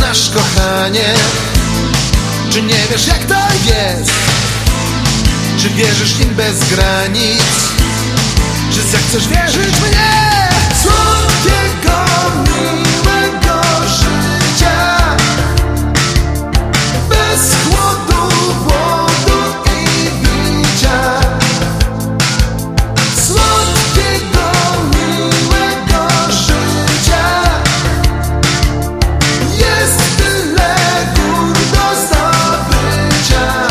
znasz, kochanie? Czy nie wiesz, jak to jest? Czy wierzysz im bez granic? Czy zechcesz wierzyć mnie? Słodkiego, miłego życia, bez chłodu, głodu i bicia. Słodkiego, miłego życia, jest tyle gór do zdobycia.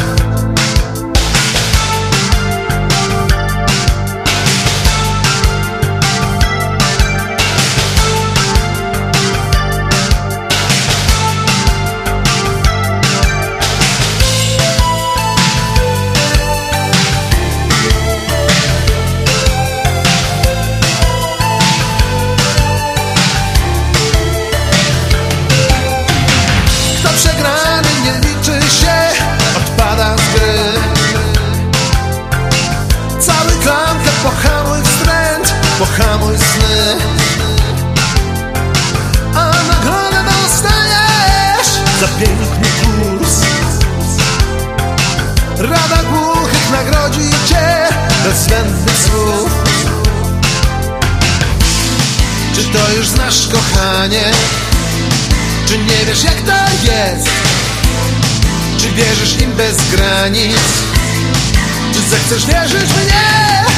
Przegrany nie liczy się, odpada z gry. Cały klankę pohamuj wstręt, pohamuj sny, a nagrodę dostajesz za piękny kurs. Rada głuchych nagrodzi cię bez zbędnych słów. Czy to już znasz, kochanie? Czy nie wiesz, jak to jest? Czy wierzysz im bez granic? Czy zechcesz wierzyć mnie?